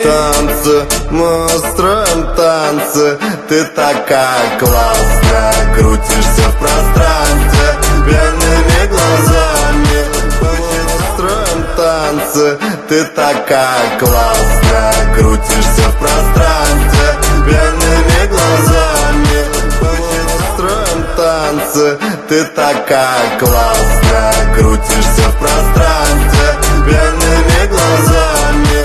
Танцы, мы устроим танцы. Ты такая классная, крутишься в пространстве пьяными глазами. Мы устроим танцы. Ты такая классная, крутишься в пространстве пьяными глазами. Мы устроим танцы. Ты такая классная, крутишься в пространстве пьяными глазами.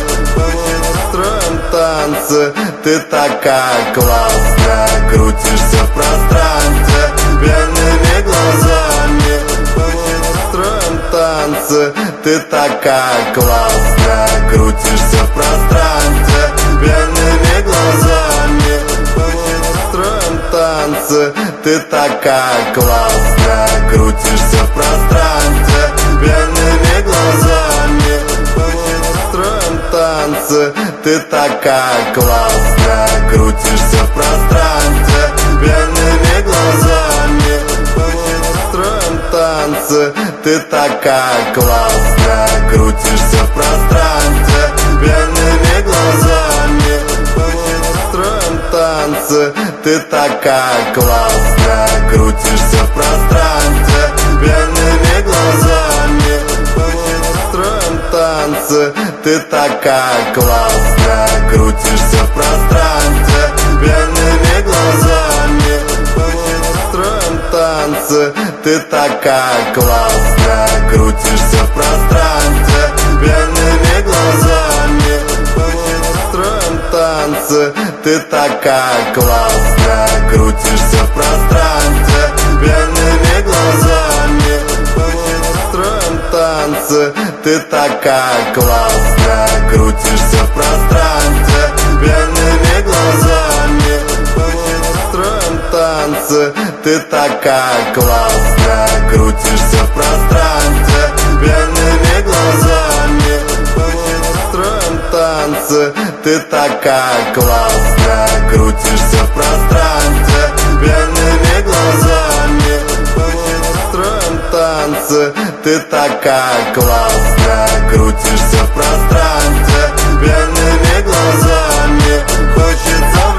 Танцы, ты такая классная, крутишься в пространстве пьяными глазами. Мы устроим танцы. Ты такая классная, крутишься в пространстве пьяными глазами. Мы устроим танцы. Ты такая классная, крутишься в пространстве пьяными глазами. Мы устроим танцы. Ты такая классная, крутишься в пространстве пьяными глазами. Мы устроим танцы. Ты такая классная, крутишься в пространстве пьяными глазами. Мы устроим танцы. Ты такая классная, крутишься в пространстве пьяными глазами. Мы устроим танцы. Ты такая классная, крутишься в пространстве пьяными глазами. Мы устроим танцы. Ты такая классная, крутишься в пространстве пьяными глазами. Мы устроим танцы. Ты такая классная, крутишься в пространстве пьяными глазами. Мы устроим танцы. Ты такая классная, крутишься в пространстве пьяными глазами. Мы устроим танцы. Ты такая классная, крутишься в пространстве пьяными глазами. Мы устроим танцы. Ты такая классная, крутишься в пространстве пьяными глазами. Мы устроим танцы. Ты такая классная, крутишься в пространстве пьяными глазами. Хочется